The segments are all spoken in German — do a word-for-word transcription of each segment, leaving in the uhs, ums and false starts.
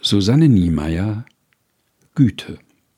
Susanne Niemeyer, Güte.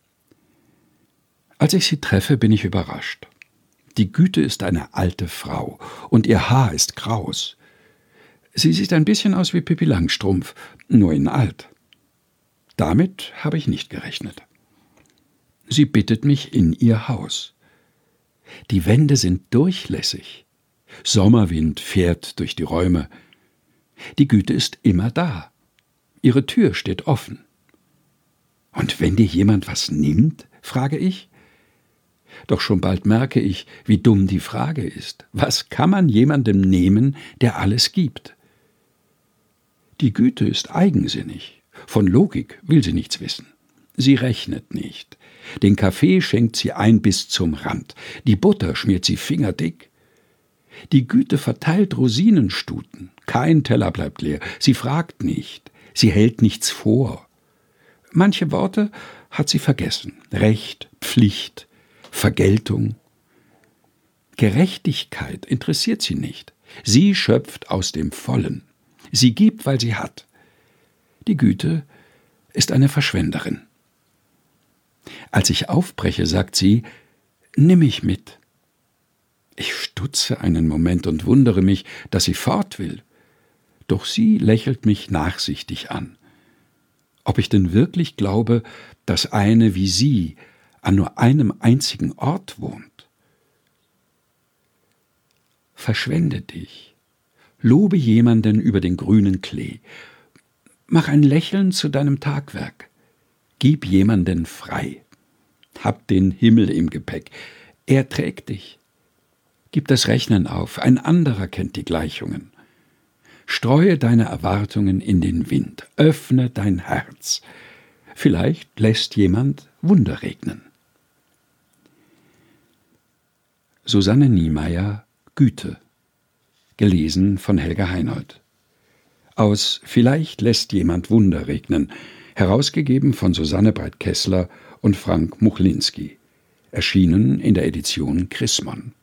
Als ich sie treffe, bin ich überrascht. Die Güte ist eine alte Frau und ihr Haar ist kraus. Sie sieht ein bisschen aus wie Pippi Langstrumpf, nur in alt. Damit habe ich nicht gerechnet. Sie bittet mich in ihr Haus. Die Wände sind durchlässig. Sommerwind fährt durch die Räume. Die Güte ist immer da. Ihre Tür steht offen. Und wenn dir jemand was nimmt, frage ich? Doch schon bald merke ich, wie dumm die Frage ist. Was kann man jemandem nehmen, der alles gibt? Die Güte ist eigensinnig. Von Logik will sie nichts wissen. Sie rechnet nicht. Den Kaffee schenkt sie ein bis zum Rand. Die Butter schmiert sie fingerdick. Die Güte verteilt Rosinenstuten. Kein Teller bleibt leer. Sie fragt nicht. Sie hält nichts vor. Manche Worte hat sie vergessen. Recht, Pflicht, Vergeltung. Gerechtigkeit interessiert sie nicht. Sie schöpft aus dem Vollen. Sie gibt, weil sie hat. Die Güte ist eine Verschwenderin. Als ich aufbreche, sagt sie, nimm mich mit. Ich stutze einen Moment und wundere mich, dass sie fort will. Doch sie lächelt mich nachsichtig an. Ob ich denn wirklich glaube, dass eine wie sie an nur einem einzigen Ort wohnt? Verschwende dich. Lobe jemanden über den grünen Klee. Mach ein Lächeln zu deinem Tagwerk. Gib jemanden frei. Hab den Himmel im Gepäck. Er trägt dich. Gib das Rechnen auf. Ein anderer kennt die Gleichungen. Streue deine Erwartungen in den Wind. Öffne dein Herz. Vielleicht lässt jemand Wunder regnen. Susanne Niemeyer, Güte. Gelesen von Helga Heinold. Aus Vielleicht lässt jemand Wunder regnen, herausgegeben von Susanne Breit-Kessler und Frank Muchlinski, erschienen in der Edition Chrismon.